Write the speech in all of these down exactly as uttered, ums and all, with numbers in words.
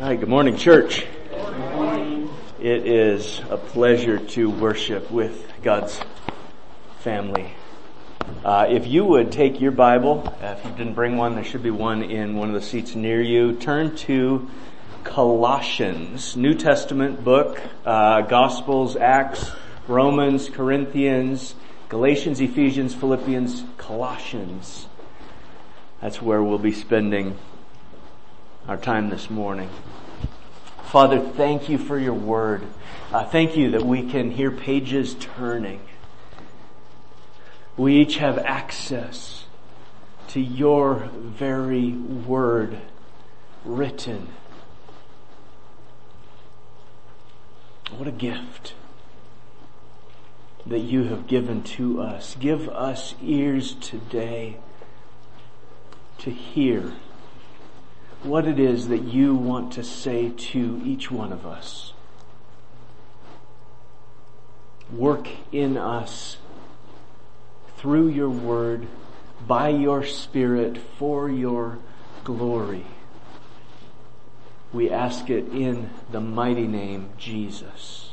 Hi, good morning, church. Good morning. It is a pleasure to worship with God's family. Uh, if you would take your Bible, uh, if you didn't bring one, there should be one in one of the seats near you. Turn to Colossians, New Testament book, uh, Gospels, Acts, Romans, Corinthians, Galatians, Ephesians, Philippians, Colossians. That's where we'll be spending our time this morning. Father, thank you for your word. Uh, thank you that we can hear pages turning. We each have access to your very word written. What a gift that you have given to us. Give us ears today to hear what it is that you want to say to each one of us. Work in us through your word, by your Spirit, for your glory. We ask it in the mighty name, Jesus.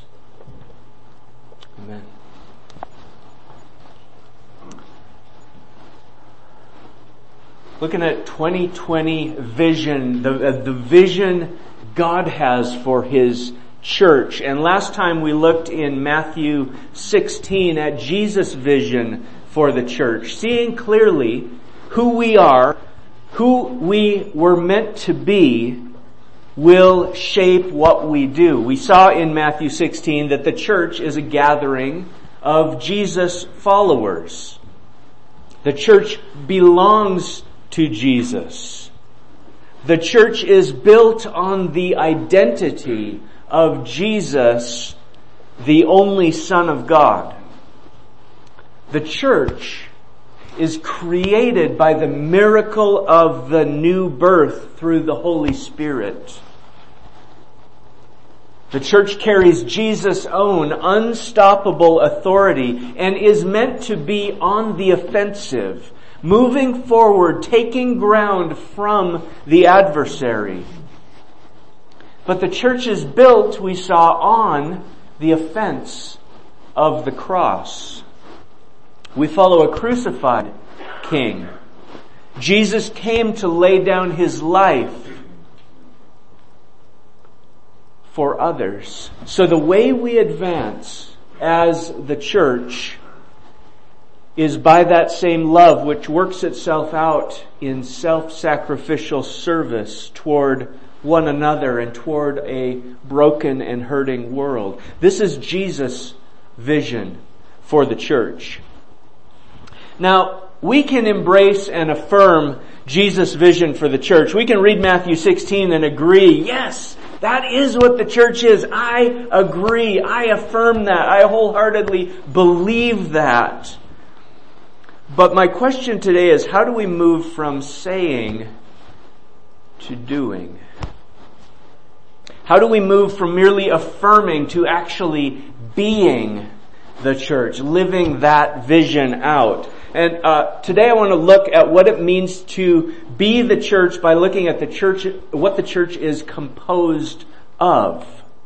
Amen. Looking at twenty twenty vision, the, uh, the vision God has for His church. And last time we looked in Matthew sixteen at Jesus' vision for the church. Seeing clearly who we are, who we were meant to be, will shape what we do. We saw in Matthew sixteen that the church is a gathering of Jesus followers. The church belongs to Jesus. The church is built on the identity of Jesus, the only Son of God. The church is created by the miracle of the new birth through the Holy Spirit. The church carries Jesus' own unstoppable authority and is meant to be on the offensive, moving forward, taking ground from the adversary. But the church is built, we saw, on the offense of the cross. We follow a crucified King. Jesus came to lay down His life for others. So the way we advance as the church is by that same love which works itself out in self-sacrificial service toward one another and toward a broken and hurting world. This is Jesus' vision for the church. Now, we can embrace and affirm Jesus' vision for the church. We can read Matthew sixteen and agree, yes, that is what the church is. I agree. I affirm that. I wholeheartedly believe that. But my question today is, how do we move from saying to doing? How do we move from merely affirming to actually being the church, living that vision out? And uh today I want to look at what it means to be the church by looking at the church, what the church is composed of.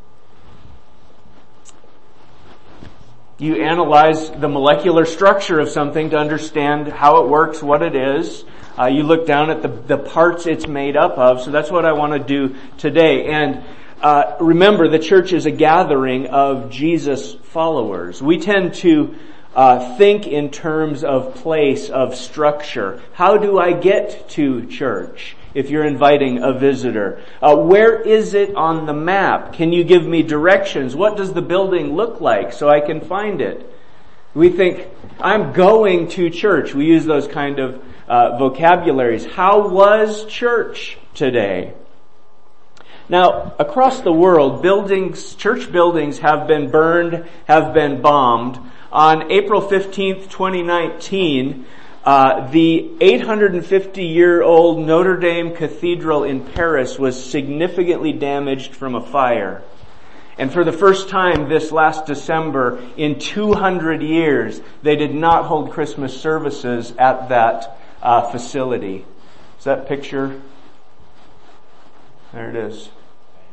You analyze the molecular structure of something to understand how it works, what it is. Uh, you look down at the, the parts it's made up of. So that's what I want to do today. And uh remember, the church is a gathering of Jesus followers. We tend to uh think in terms of place, of structure. How do I get to church? If you're inviting a visitor, uh, where is it on the map? Can you give me directions? What does the building look like so I can find it? We think, I'm going to church. We use those kind of uh, vocabularies. How was church today? Now, across the world, buildings, church buildings have been burned, have been bombed. On April fifteenth, twenty nineteen, Uh, the eight hundred fifty year old Notre Dame Cathedral in Paris was significantly damaged from a fire. And for the first time this last December in two hundred years, they did not hold Christmas services at that uh, facility. Is that picture? There it is.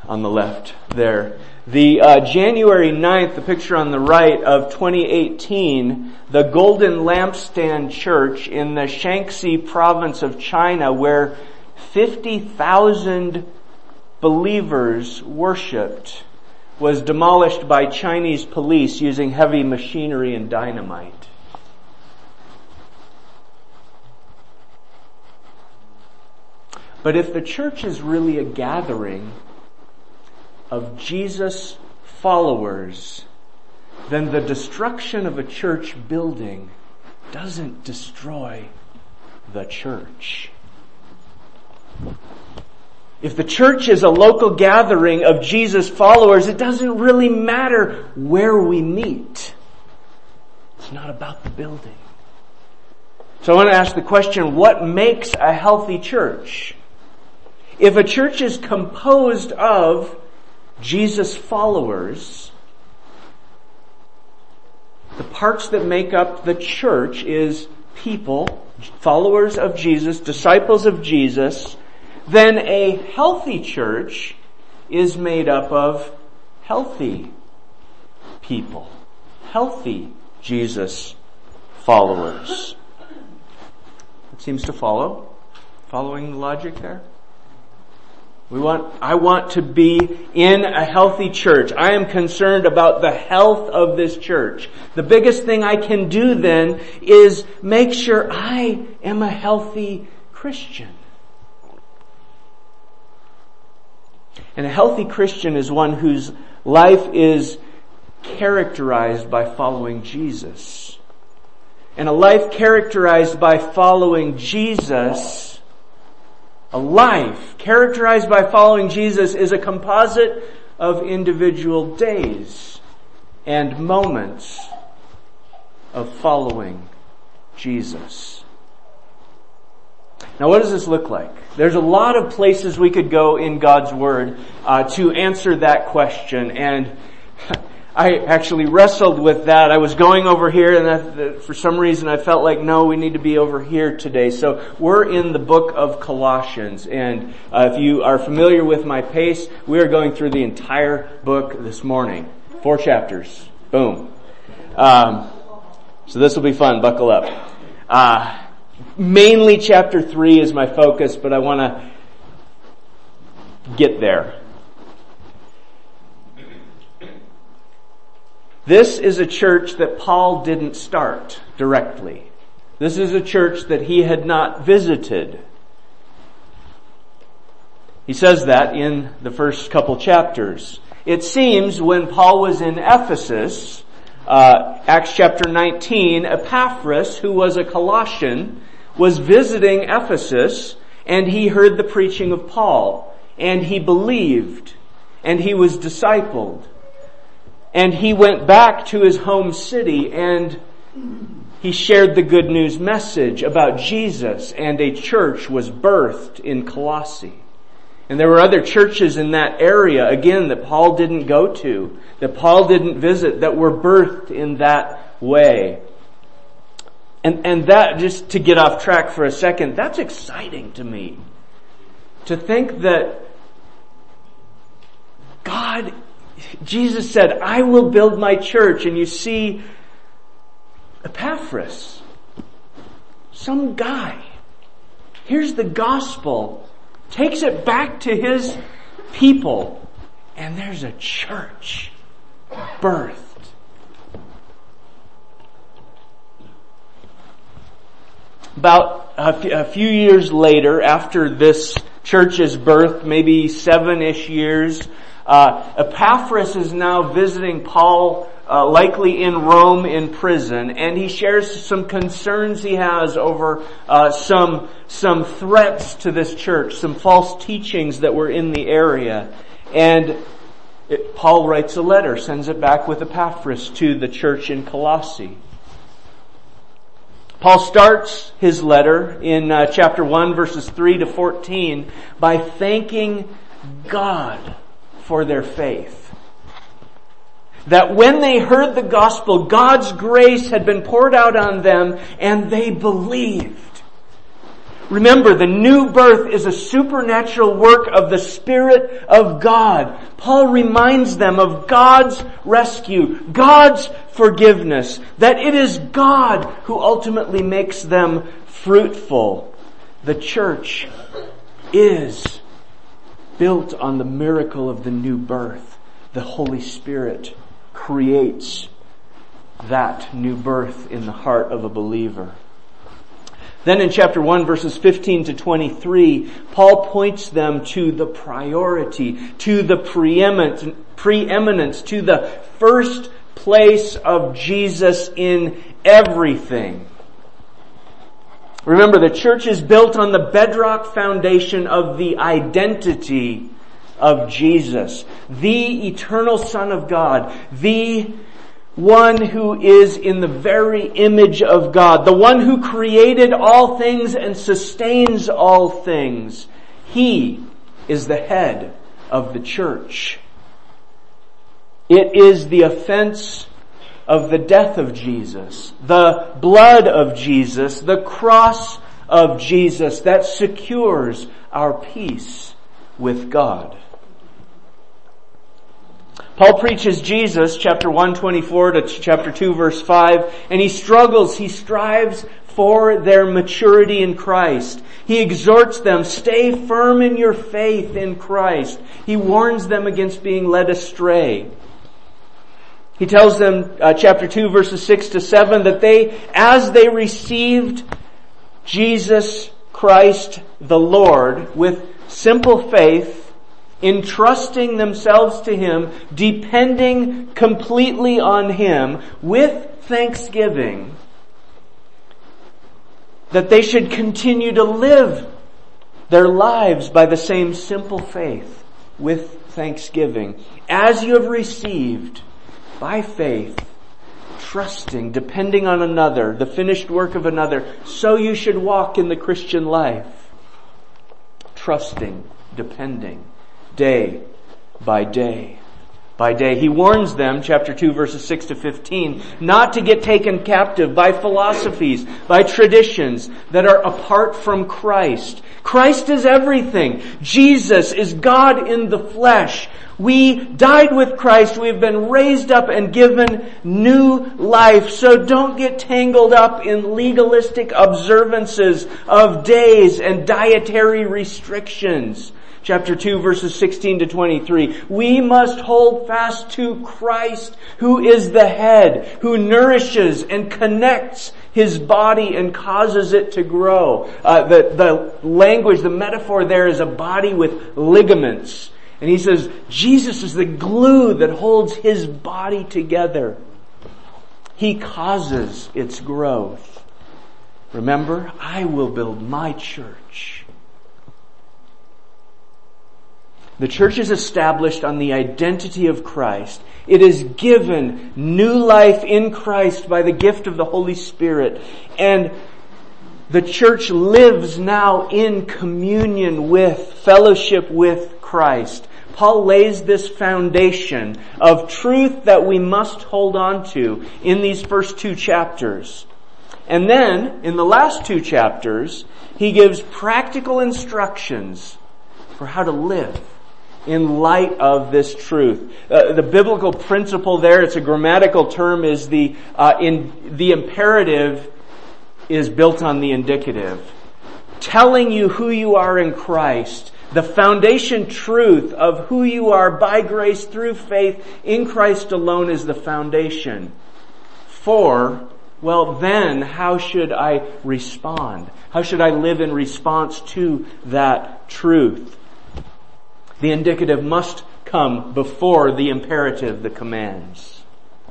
on the left there. The uh, January ninth, the picture on the right of twenty eighteen, the Golden Lampstand Church in the Shaanxi province of China, where fifty thousand believers worshipped, was demolished by Chinese police using heavy machinery and dynamite. But if the church is really a gathering of Jesus followers, then the destruction of a church building doesn't destroy the church. If the church is a local gathering of Jesus followers, it doesn't really matter where we meet. It's not about the building. So I want to ask the question, what makes a healthy church? If a church is composed of Jesus followers, the parts that make up the church is people, followers of Jesus, disciples of Jesus, then a healthy church is made up of healthy people, healthy Jesus followers. It seems to follow, following the logic there. We want, I want to be in a healthy church. I am concerned about the health of this church. The biggest thing I can do then is make sure I am a healthy Christian. And a healthy Christian is one whose life is characterized by following Jesus. And a life characterized by following Jesus, a life characterized by following Jesus is a composite of individual days and moments of following Jesus. Now, what does this look like? There's a lot of places we could go in God's Word uh, to answer that question, and I actually wrestled with that. I was going over here, and that, for some reason I felt like, no, we need to be over here today. So we're in the book of Colossians, and uh, if you are familiar with my pace, we are going through the entire book this morning. Four chapters. Boom. Um, so this will be fun. Buckle up. Uh, mainly chapter three is my focus, but I want to get there. This is a church that Paul didn't start directly. This is a church that he had not visited. He says that in the first couple chapters. It seems when Paul was in Ephesus, uh, Acts chapter nineteen, Epaphras, who was a Colossian, was visiting Ephesus, and he heard the preaching of Paul, and he believed, and he was discipled. And he went back to his home city and he shared the good news message about Jesus, and a church was birthed in Colossae. And there were other churches in that area, again, that Paul didn't go to, that Paul didn't visit, that were birthed in that way. And, and that, just to get off track for a second, that's exciting to me. To think that God, Jesus said, I will build my church, and you see Epaphras, some guy, here's the gospel, takes it back to his people, and there's a church birthed. About a few years later, after this church's birth, maybe seven-ish years, Uh, Epaphras is now visiting Paul, uh, likely in Rome in prison, and he shares some concerns he has over uh, some some threats to this church, some false teachings that were in the area. And it, Paul writes a letter, sends it back with Epaphras to the church in Colossae. Paul starts his letter in uh, chapter one, verses three to fourteen, by thanking God for their faith. That when they heard the gospel, God's grace had been poured out on them and they believed. Remember, the new birth is a supernatural work of the Spirit of God. Paul reminds them of God's rescue, God's forgiveness, that it is God who ultimately makes them fruitful. The church is built on the miracle of the new birth. The Holy Spirit creates that new birth in the heart of a believer. Then in chapter one, verses fifteen to twenty-three, Paul points them to the priority, to the preeminence, to the first place of Jesus in everything. Remember, the church is built on the bedrock foundation of the identity of Jesus, the eternal Son of God, the one who is in the very image of God, the one who created all things and sustains all things. He is the head of the church. It is the offense of the death of Jesus, the blood of Jesus, the cross of Jesus that secures our peace with God. Paul preaches Jesus, chapter one, twenty-four to chapter two, verse five, and he struggles, he strives for their maturity in Christ. He exhorts them, stay firm in your faith in Christ. He warns them against being led astray. He tells them, uh, chapter two, verses six to seven, that they, as they received Jesus Christ the Lord with simple faith, entrusting themselves to Him, depending completely on Him, with thanksgiving, that they should continue to live their lives by the same simple faith, with thanksgiving, as you have received, by faith, trusting, depending on another, the finished work of another, so you should walk in the Christian life, trusting, depending, day by day by day. He warns them, chapter two, verses six to fifteen, not to get taken captive by philosophies, by traditions that are apart from Christ. Christ is everything. Jesus is God in the flesh. We died with Christ. We've been raised up and given new life. So don't get tangled up in legalistic observances of days and dietary restrictions. Chapter two, verses sixteen to twenty-three. We must hold fast to Christ, who is the head, who nourishes and connects His body and causes it to grow. Uh, the, the language, the metaphor there is a body with ligaments. And he says, Jesus is the glue that holds His body together. He causes its growth. Remember, I will build my church. The church is established on the identity of Christ. It is given new life in Christ by the gift of the Holy Spirit. And the church lives now in communion with, fellowship with Christ. Paul lays this foundation of truth that we must hold on to in these first two chapters. And then, in the last two chapters, he gives practical instructions for how to live in light of this truth. Uh, the biblical principle there, it's a grammatical term, is the uh, in the imperative is built on the indicative, telling you who you are in Christ. The foundation truth of who you are by grace through faith in Christ alone is the foundation. For, well then, how should I respond? How should I live in response to that truth? The indicative must come before the imperative, the commands.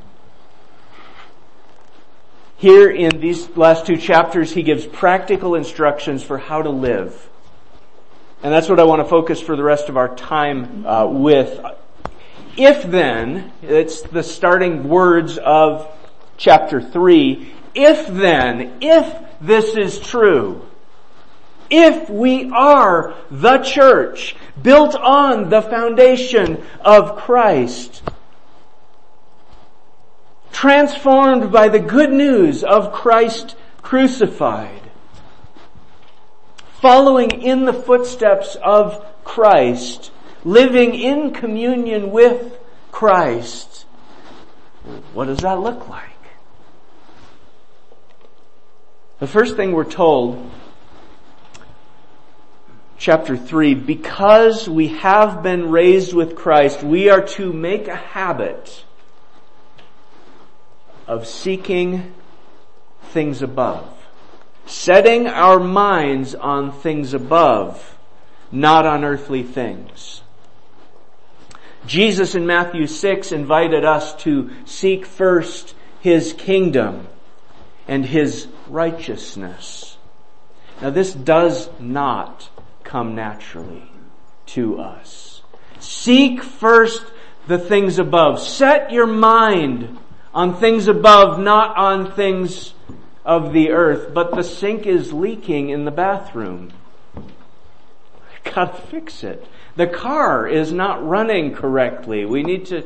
Here in these last two chapters, he gives practical instructions for how to live. And that's what I want to focus for the rest of our time uh, with. If then, it's the starting words of chapter three, if then, if this is true, if we are the church built on the foundation of Christ, transformed by the good news of Christ crucified, following in the footsteps of Christ, living in communion with Christ. What does that look like? The first thing we're told, chapter three, because we have been raised with Christ, we are to make a habit of seeking things above. Setting our minds on things above, not on earthly things. Jesus in Matthew six invited us to seek first His kingdom and His righteousness. Now this does not come naturally to us. Seek first the things above. Set your mind on things above, not on things of the earth. But the sink is leaking in the bathroom. I gotta fix it. The car is not running correctly. We need to...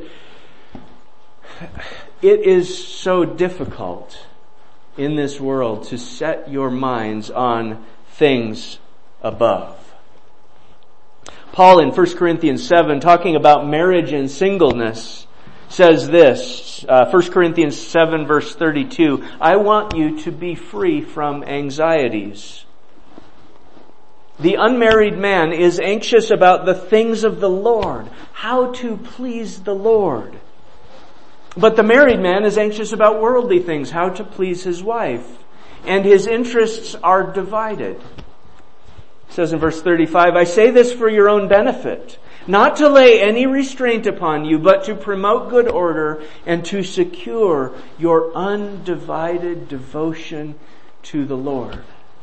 It is so difficult in this world to set your minds on things above. Paul in First Corinthians seven, talking about marriage and singleness, says this, uh, First Corinthians seven verse thirty-two, I want you to be free from anxieties. The unmarried man is anxious about the things of the Lord, how to please the Lord. But the married man is anxious about worldly things, how to please his wife. And his interests are divided. It says in verse thirty-five, I say this for your own benefit, not to lay any restraint upon you, but to promote good order and to secure your undivided devotion to the Lord.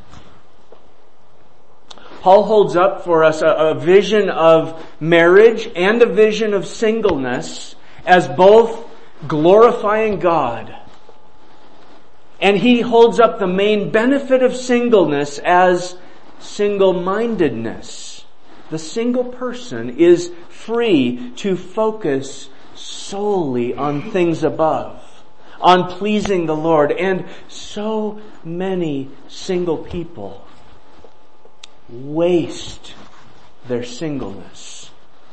Paul holds up for us a, a vision of marriage and a vision of singleness as both glorifying God. And he holds up the main benefit of singleness as single-mindedness. The single person is free to focus solely on things above, on pleasing the Lord. And so many single people waste their singleness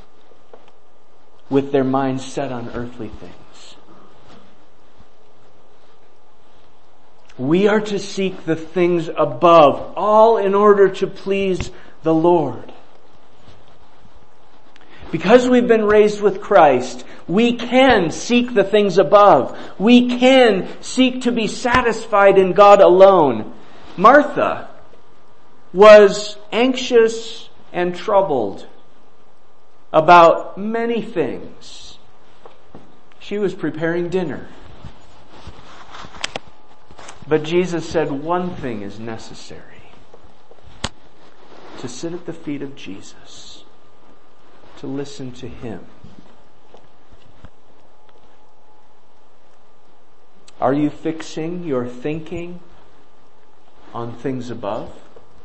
with their minds set on earthly things. We are to seek the things above, all in order to please the Lord. Because we've been raised with Christ, we can seek the things above. We can seek to be satisfied in God alone. Martha was anxious and troubled about many things. She was preparing dinner. But Jesus said one thing is necessary: to sit at the feet of Jesus, to listen to Him. Are you fixing your thinking on things above?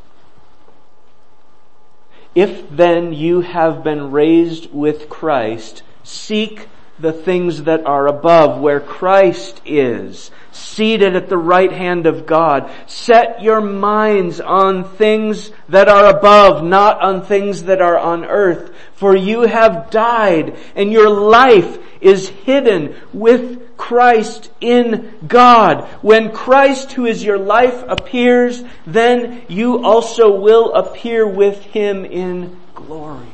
If then you have been raised with Christ, seek the things that are above, where Christ is, seated at the right hand of God. Set your minds on things that are above, not on things that are on earth. For you have died, and your life is hidden with Christ in God. When Christ, who is your life, appears, then you also will appear with Him in glory.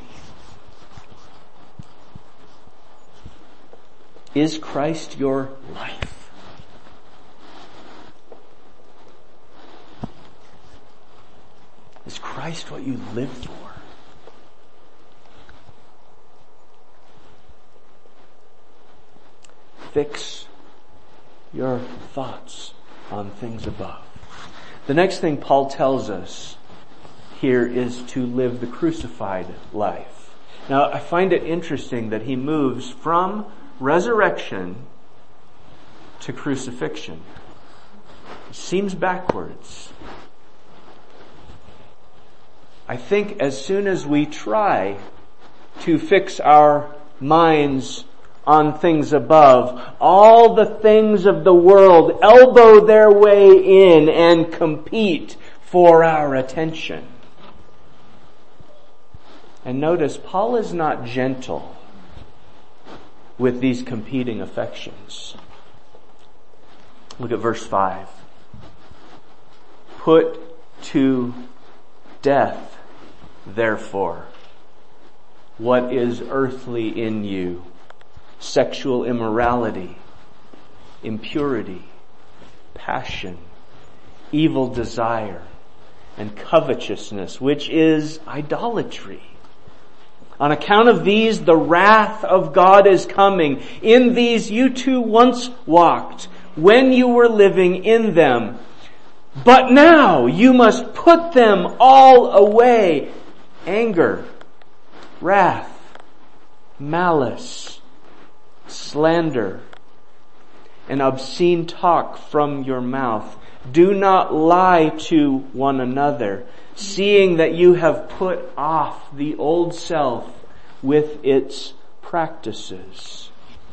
Is Christ your life? Is Christ what you live for? Fix your thoughts on things above. The next thing Paul tells us here is to live the crucified life. Now, I find it interesting that he moves from resurrection to crucifixion. It seems backwards. I think as soon as we try to fix our minds on things above, all the things of the world elbow their way in and compete for our attention. And notice, Paul is not gentle with these competing affections. Look at verse five. Put to death, therefore, what is earthly in you: sexual immorality, impurity, passion, evil desire, and covetousness, which is idolatry. On account of these, the wrath of God is coming. In these you too once walked, when you were living in them. But now you must put them all away: anger, wrath, malice, slander, and obscene talk from your mouth. Do not lie to one another, seeing that you have put off the old self with its practices.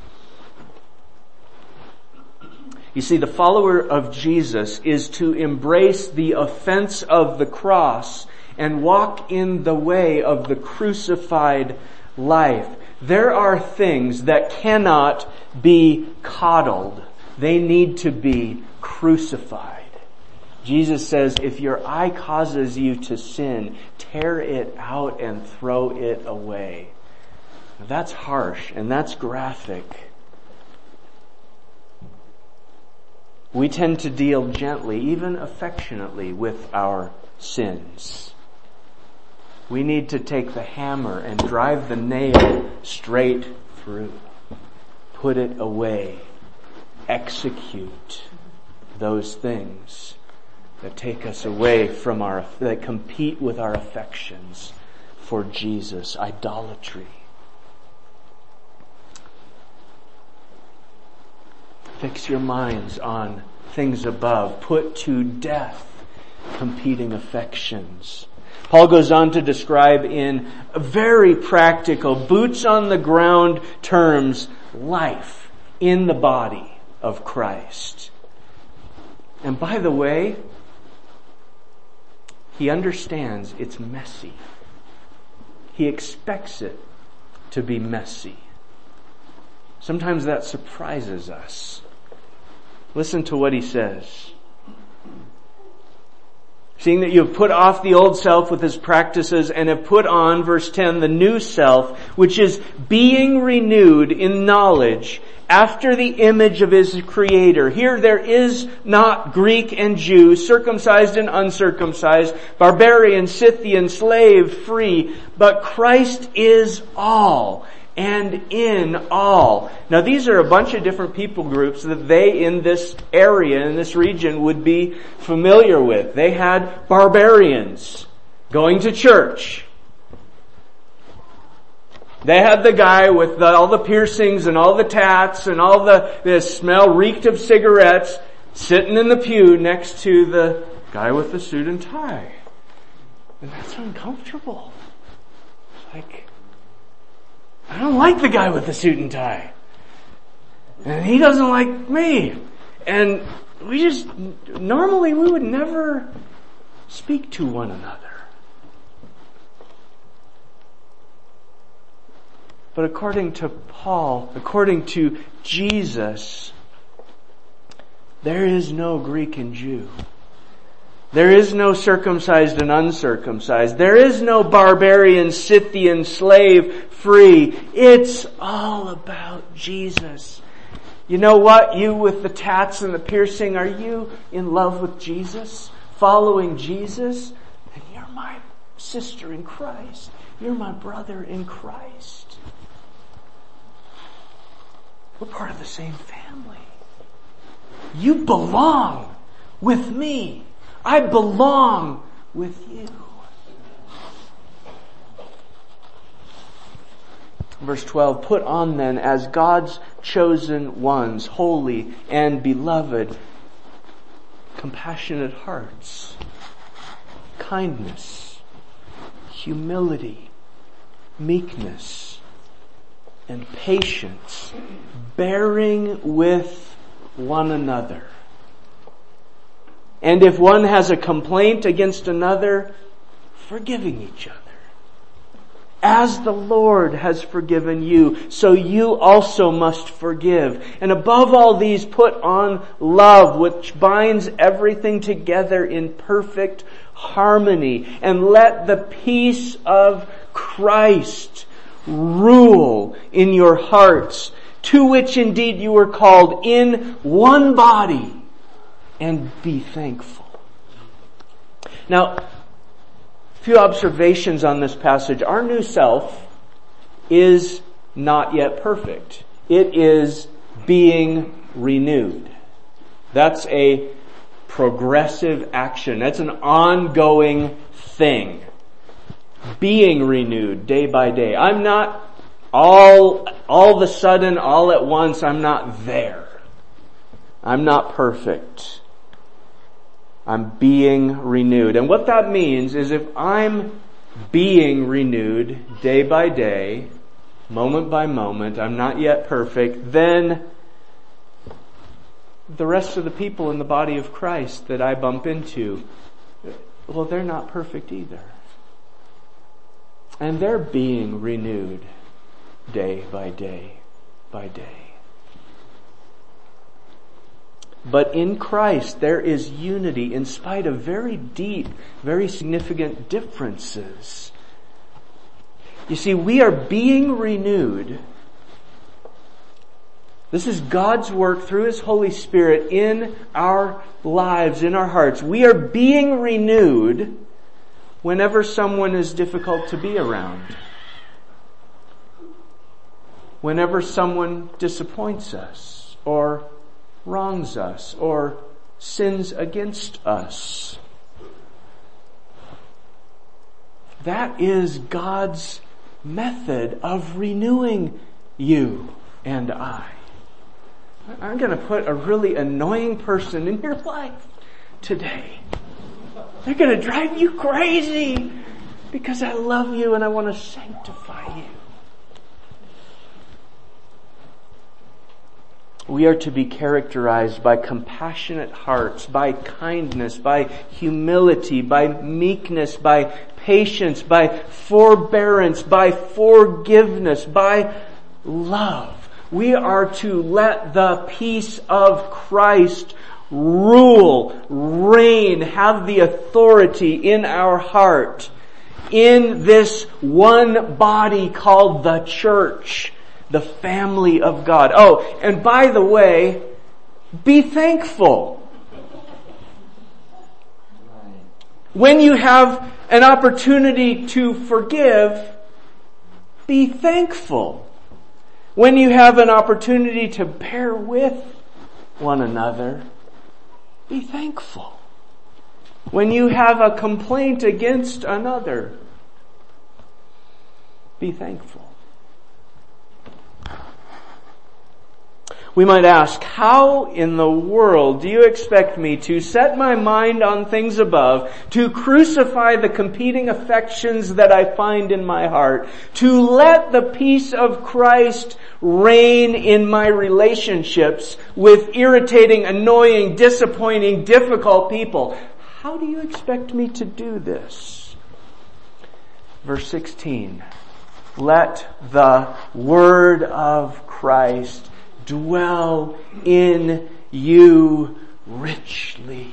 You see, the follower of Jesus is to embrace the offense of the cross and walk in the way of the crucified life. There are things that cannot be coddled. They need to be crucified. Jesus says, if your eye causes you to sin, tear it out and throw it away. That's harsh and that's graphic. We tend to deal gently, even affectionately, with our sins. We need to take the hammer and drive the nail straight through. Put it away. Execute those things that take us away from our, that compete with our affections for Jesus. Idolatry. Fix your minds on things above. Put to death competing affections. Paul goes on to describe in very practical, boots on the ground terms, life in the body of Christ. And by the way, he understands it's messy. He expects it to be messy. Sometimes that surprises us. Listen to what he says. Seeing that you have put off the old self with his practices and have put on, verse ten, the new self, which is being renewed in knowledge after the image of his Creator. Here there is not Greek and Jew, circumcised and uncircumcised, barbarian, Scythian, slave, free, but Christ is all and in all. Now these are a bunch of different people groups that they in this area, in this region, would be familiar with. They had barbarians going to church. They had the guy with the, all the piercings and all the tats and all the, the smell reeked of cigarettes sitting in the pew next to the guy with the suit and tie. And that's uncomfortable. It's like, I don't like the guy with the suit and tie. And he doesn't like me. And we just, normally we would never speak to one another. But according to Paul, according to Jesus, there is no Greek and Jew. There is no circumcised and uncircumcised. There is no barbarian, Scythian, slave, free. It's all about Jesus. You know what? You with the tats and the piercing, are you in love with Jesus? Following Jesus? Then you're my sister in Christ. You're my brother in Christ. We're part of the same family. You belong with me. I belong with you. Verse twelve, put on then as God's chosen ones, holy and beloved, compassionate hearts, kindness, humility, meekness, and patience, bearing with one another. And if one has a complaint against another, forgiving each other. As the Lord has forgiven you, so you also must forgive. And above all these, put on love, which binds everything together in perfect harmony. And let the peace of Christ rule in your hearts, to which indeed you were called in one body, and be thankful. Now, a few observations on this passage. Our new self is not yet perfect. It is being renewed. That's a progressive action. That's an ongoing thing. Being renewed day by day. I'm not all, all of a sudden, all at once, I'm not there. I'm not perfect. I'm being renewed. And what that means is if I'm being renewed day by day, moment by moment, I'm not yet perfect, then the rest of the people in the body of Christ that I bump into, well, they're not perfect either. And they're being renewed day by day by day. But in Christ, there is unity in spite of very deep, very significant differences. You see, we are being renewed. This is God's work through His Holy Spirit in our lives, in our hearts. We are being renewed whenever someone is difficult to be around. Whenever someone disappoints us or wrongs us or sins against us. That is God's method of renewing you and I. I'm going to put a really annoying person in your life today. They're going to drive you crazy because I love you and I want to sanctify you. We are to be characterized by compassionate hearts, by kindness, by humility, by meekness, by patience, by forbearance, by forgiveness, by love. We are to let the peace of Christ rule, reign, have the authority in our heart, in this one body called the church. The family of God. Oh, and by the way, be thankful. When you have an opportunity to forgive, be thankful. When you have an opportunity to bear with one another, be thankful. When you have a complaint against another, be thankful. We might ask, how in the world do you expect me to set my mind on things above, to crucify the competing affections that I find in my heart, to let the peace of Christ reign in my relationships with irritating, annoying, disappointing, difficult people? How do you expect me to do this? Verse sixteen, let the word of Christ dwell in you richly.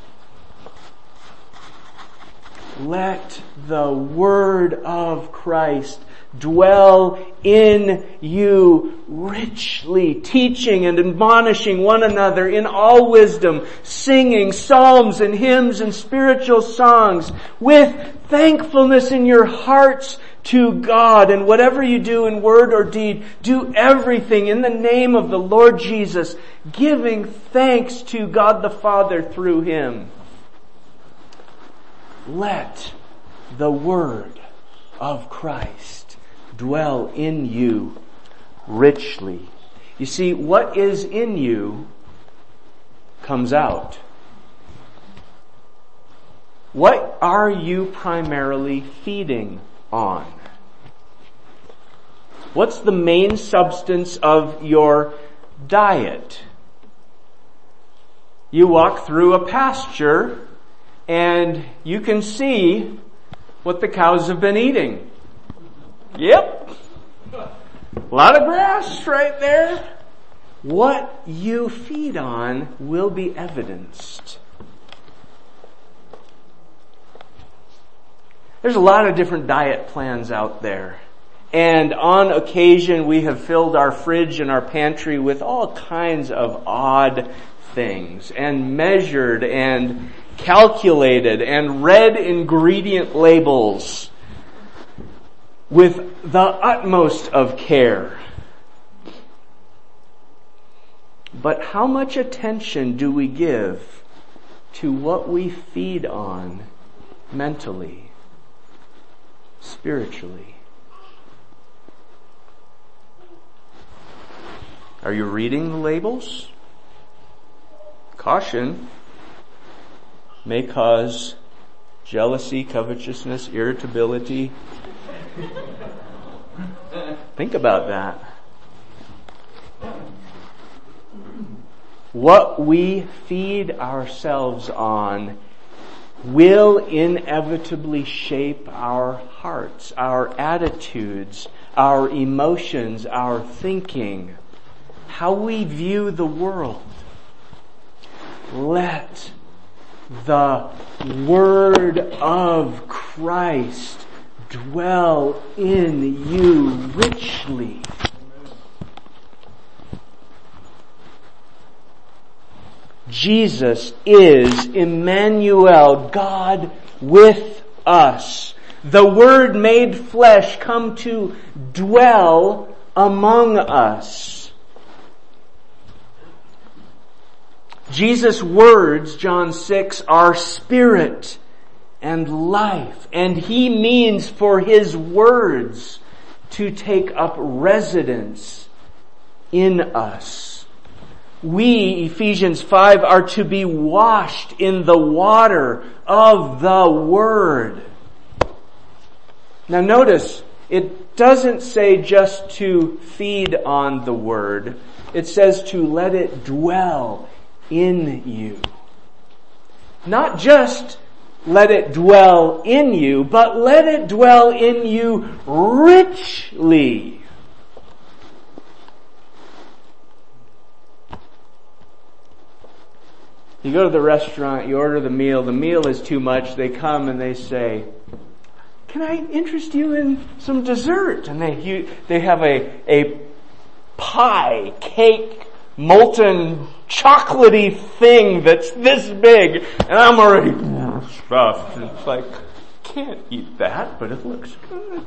Let the word of Christ dwell in you richly, teaching and admonishing one another in all wisdom, singing psalms and hymns and spiritual songs with thankfulness in your hearts to God. And whatever you do in word or deed, do everything in the name of the Lord Jesus, giving thanks to God the Father through Him. Let the word of Christ dwell in you richly. You see, what is in you comes out. What are you primarily feeding on? What's the main substance of your diet? You walk through a pasture and you can see what the cows have been eating. Yep. A lot of grass right there. What you feed on will be evidenced. There's a lot of different diet plans out there. And on occasion we have filled our fridge and our pantry with all kinds of odd things and measured and calculated and read ingredient labels with the utmost of care. But how much attention do we give to what we feed on mentally, spiritually? Are you reading the labels? Caution may cause jealousy, covetousness, irritability. Think about that. What we feed ourselves on will inevitably shape our hearts, our attitudes, our emotions, our thinking, how we view the world. Let the Word of Christ dwell in you richly. Jesus is Emmanuel, God with us. The Word made flesh come to dwell among us. Jesus' words, John six, are spirit and life. And He means for His words to take up residence in us. We, Ephesians five, are to be washed in the water of the Word. Now notice, it doesn't say just to feed on the Word. It says to let it dwell in you. Not just let it dwell in you, but let it dwell in you richly. You go to the restaurant, you order the meal, the meal is too much, they come and they say, "Can I interest you in some dessert?" And they you, they have a, a pie, cake, molten chocolatey thing that's this big, and I'm already stuffed. It's like, can't eat that, but it looks good.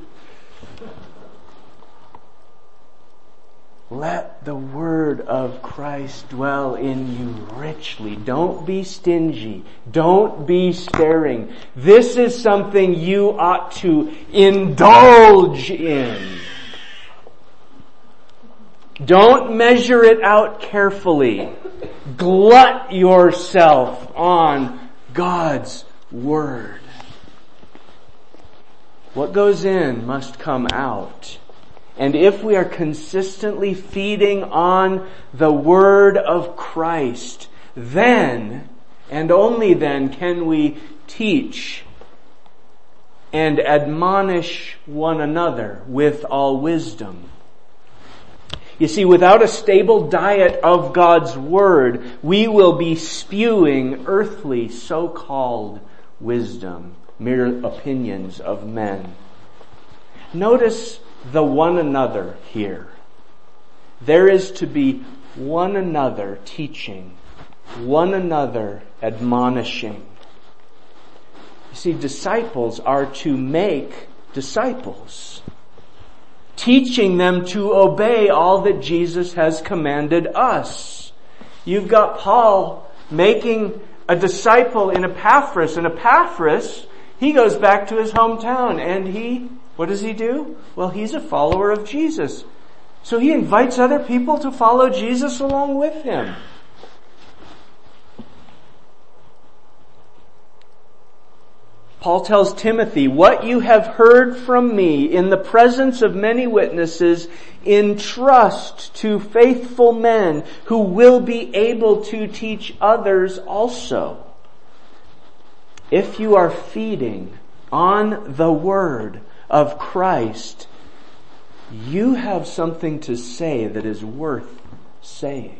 Let the Word of Christ dwell in you richly. Don't be stingy. Don't be sparing. This is something you ought to indulge in. Don't measure it out carefully. Glut yourself on God's Word. What goes in must come out. And if we are consistently feeding on the Word of Christ, then, and only then, can we teach and admonish one another with all wisdom. You see, without a stable diet of God's Word, we will be spewing earthly so-called wisdom, mere opinions of men. Notice the one another here. There is to be one another teaching, one another admonishing. You see, disciples are to make disciples, teaching them to obey all that Jesus has commanded us. You've got Paul making a disciple in Epaphras, and Epaphras, he goes back to his hometown, and he, what does he do? Well, he's a follower of Jesus. So he invites other people to follow Jesus along with him. Paul tells Timothy, "What you have heard from me in the presence of many witnesses, entrust to faithful men who will be able to teach others also." If you are feeding on the Word of Christ, you have something to say that is worth saying.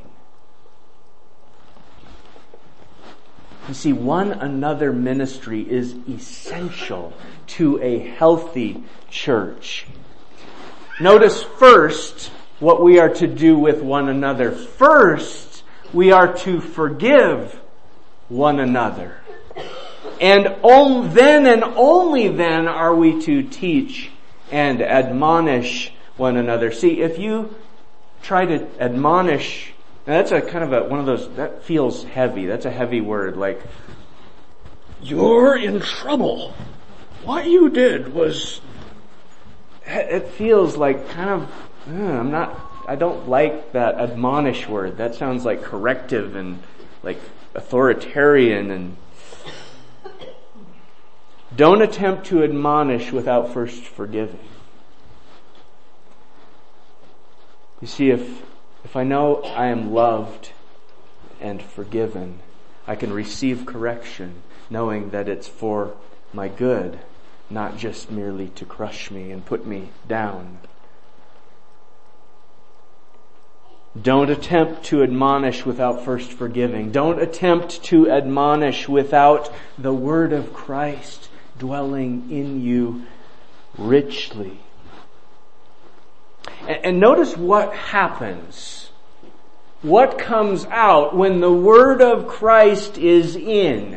You see, one another ministry is essential to a healthy church. Notice first what we are to do with one another. First, we are to forgive one another. And on, then and only then are we to teach and admonish one another. See, if you try to admonish, now that's a kind of a, one of those, that feels heavy. That's a heavy word, like, you're in trouble. What you did was, it feels like kind of, uh, I'm not, I don't like that admonish word. That sounds like corrective and like authoritarian. And don't attempt to admonish without first forgiving. You see, if if I know I am loved and forgiven, I can receive correction knowing that it's for my good, not just merely to crush me and put me down. Don't attempt to admonish without first forgiving. Don't attempt to admonish without the word of Christ dwelling in you richly. And notice what happens. What comes out when the word of Christ is in.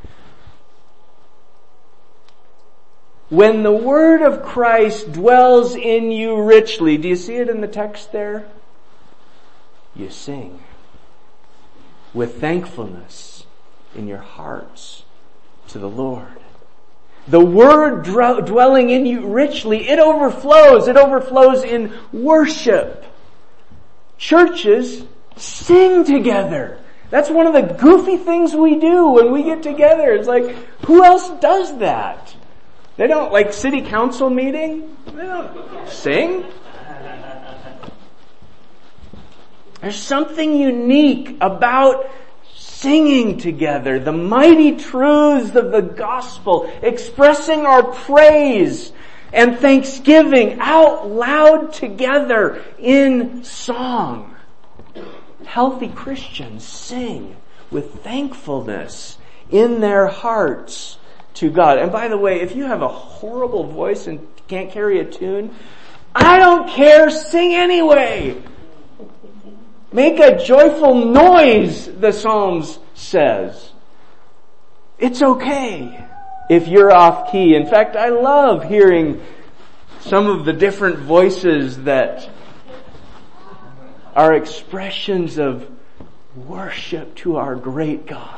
When the word of Christ dwells in you richly. Do you see it in the text there? You sing with thankfulness in your hearts to the Lord. The word dwelling in you richly, it overflows. It overflows in worship. Churches sing together. That's one of the goofy things we do when we get together. It's like, who else does that? They don't, like city council meeting, they don't sing. There's something unique about singing together, the mighty truths of the gospel, expressing our praise and thanksgiving out loud together in song. Healthy Christians sing with thankfulness in their hearts to God. And by the way, if you have a horrible voice and can't carry a tune, I don't care, sing anyway. Make a joyful noise, the Psalms says. It's okay if you're off key. In fact, I love hearing some of the different voices that are expressions of worship to our great God.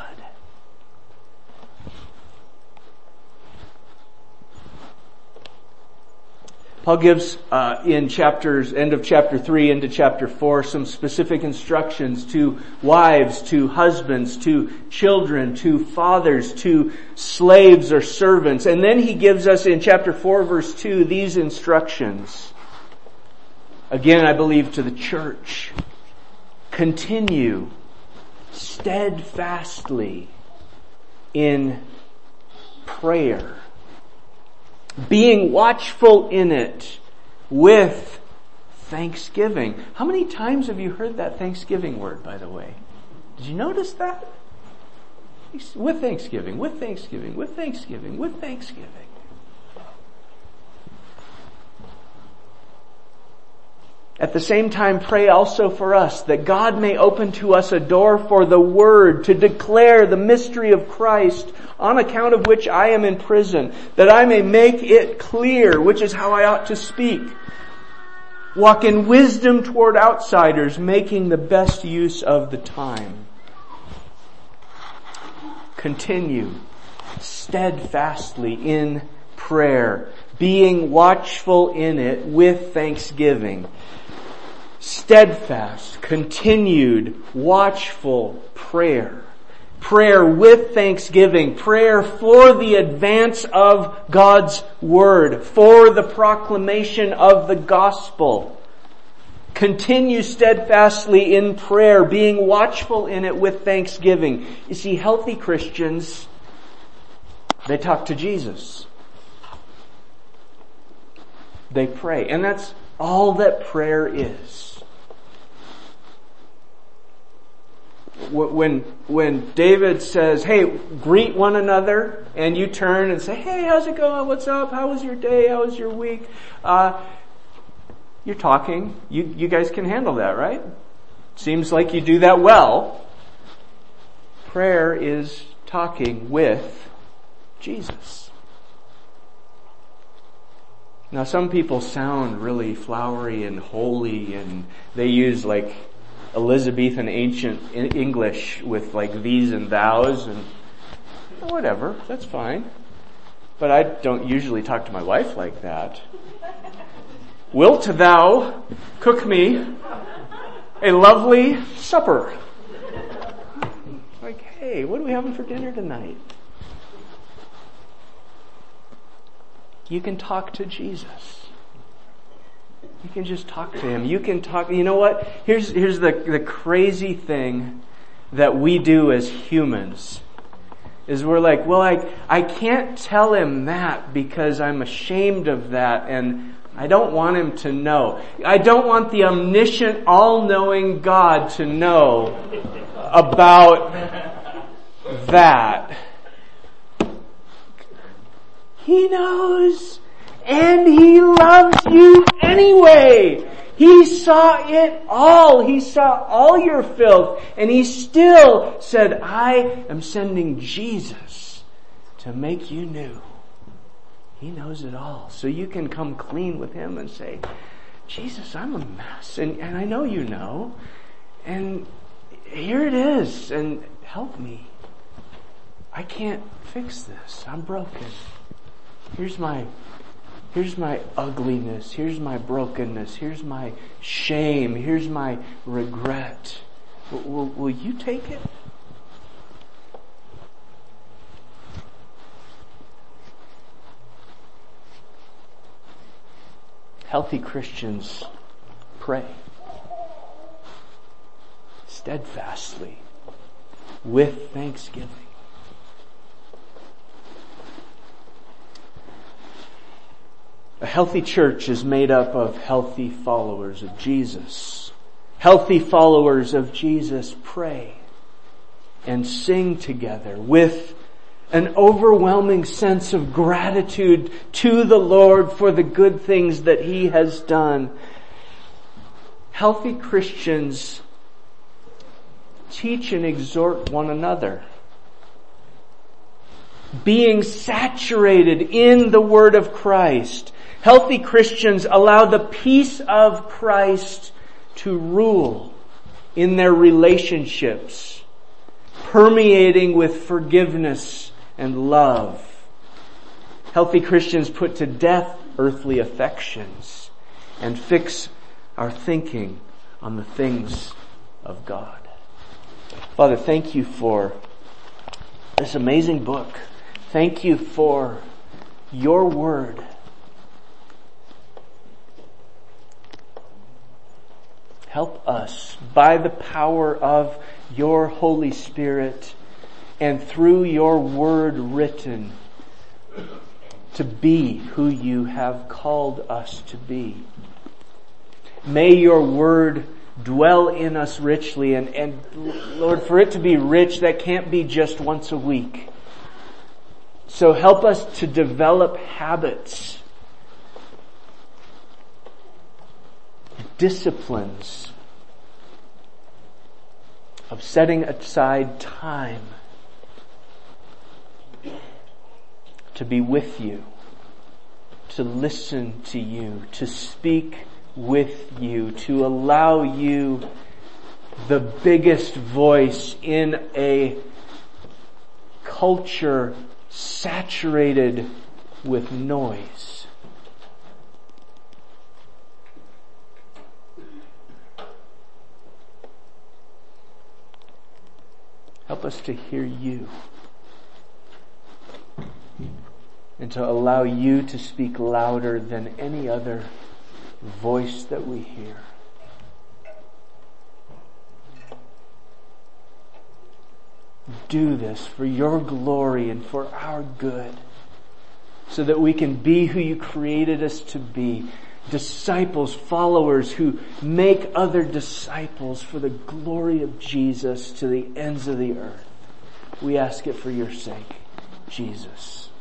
Paul gives uh, in chapters, end of chapter three into chapter four, some specific instructions to wives, to husbands, to children, to fathers, to slaves or servants. And then he gives us in chapter four verse two these instructions. Again, I believe to the church. Continue steadfastly in prayer, being watchful in it with thanksgiving. How many times have you heard that thanksgiving word, by the way? Did you notice that? With thanksgiving, with thanksgiving, with thanksgiving, with thanksgiving. At the same time, pray also for us that God may open to us a door for the word to declare the mystery of Christ, on account of which I am in prison, that I may make it clear, which is how I ought to speak. Walk in wisdom toward outsiders, making the best use of the time. Continue steadfastly in prayer, being watchful in it with thanksgiving. Steadfast, continued, watchful prayer. Prayer with thanksgiving. Prayer for the advance of God's Word. For the proclamation of the gospel. Continue steadfastly in prayer, being watchful in it with thanksgiving. You see, healthy Christians, they talk to Jesus. They pray. And that's all that prayer is. When, when David says, hey, greet one another, and you turn and say, hey, how's it going? What's up? How was your day? How was your week? Uh, you're talking. You, you guys can handle that, right? Seems like you do that well. Prayer is talking with Jesus. Now some people sound really flowery and holy, and they use like Elizabethan ancient English with like these and thous and whatever, that's fine. But I don't usually talk to my wife like that. Wilt thou cook me a lovely supper? Like, hey, what are we having for dinner tonight? You can talk to Jesus. You can just talk to Him. You can talk, you know what? Here's, here's the, the crazy thing that we do as humans. Is we're like, well, I, I can't tell Him that because I'm ashamed of that and I don't want Him to know. I don't want the omniscient, all-knowing God to know about that. He knows. And He loves you anyway. He saw it all. He saw all your filth. And He still said, I am sending Jesus to make you new. He knows it all. So you can come clean with Him and say, Jesus, I'm a mess. And, and I know you know. And here it is. And help me. I can't fix this. I'm broken. Here's my Here's my ugliness. Here's my brokenness. Here's my shame. Here's my regret. Will, will, will you take it? Healthy Christians pray steadfastly with thanksgiving. A healthy church is made up of healthy followers of Jesus. Healthy followers of Jesus pray and sing together with an overwhelming sense of gratitude to the Lord for the good things that He has done. Healthy Christians teach and exhort one another, being saturated in the Word of Christ. Healthy Christians allow the peace of Christ to rule in their relationships, permeating with forgiveness and love. Healthy Christians put to death earthly affections and fix our thinking on the things of God. Father, thank You for this amazing book. Thank You for Your Word. Help us by the power of Your Holy Spirit and through Your Word written to be who You have called us to be. May Your Word dwell in us richly, and, and Lord, for it to be rich, that can't be just once a week. So help us to develop habits, disciplines of setting aside time to be with You, to listen to You, to speak with You, to allow You, the biggest voice in a culture saturated with noise. Help us to hear You and to allow You to speak louder than any other voice that we hear. Do this for Your glory and for our good, so that we can be who You created us to be, disciples, followers who make other disciples for the glory of Jesus to the ends of the earth. We ask it for your sake, Jesus.